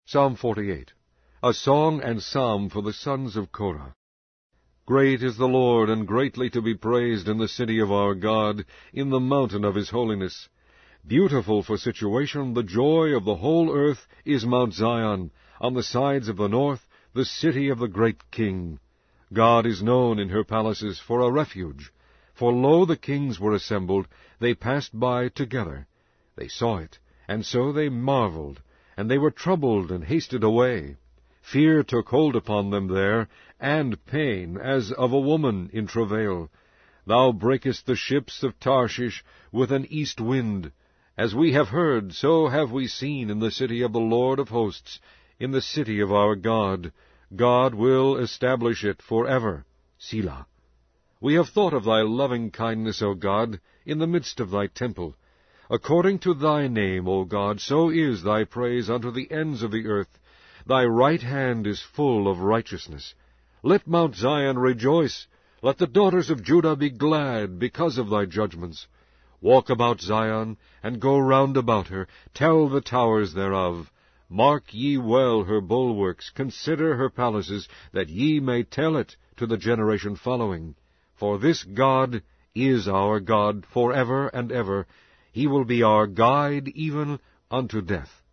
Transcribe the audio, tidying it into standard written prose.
Psalm 48, a song and psalm for the sons of Korah. Great is the Lord, and greatly to be praised in the city of our God, in the mountain of his holiness. Beautiful for situation, the joy of the whole earth is Mount Zion, on the sides of the north, the city of the great King. God is known in her palaces for a refuge. For lo, the kings were assembled, they passed by together. They saw it, and so they marveled, and they were troubled and hasted away. Fear took hold upon them there, and pain, as of a woman in travail. Thou breakest the ships of Tarshish with an east wind. As we have heard, so have we seen in the city of the Lord of hosts, in the city of our God. God will establish it forever. Selah. We have thought of thy loving kindness, O God, in the midst of thy temple. According to thy name, O God, so is thy praise unto the ends of the earth. Thy right hand is full of righteousness. Let Mount Zion rejoice. Let the daughters of Judah be glad because of thy judgments. Walk about Zion, and go round about her. Tell the towers thereof. Mark ye well her bulwarks. Consider her palaces, that ye may tell it to the generation following. For this God is our God forever and ever. He will be our guide even unto death.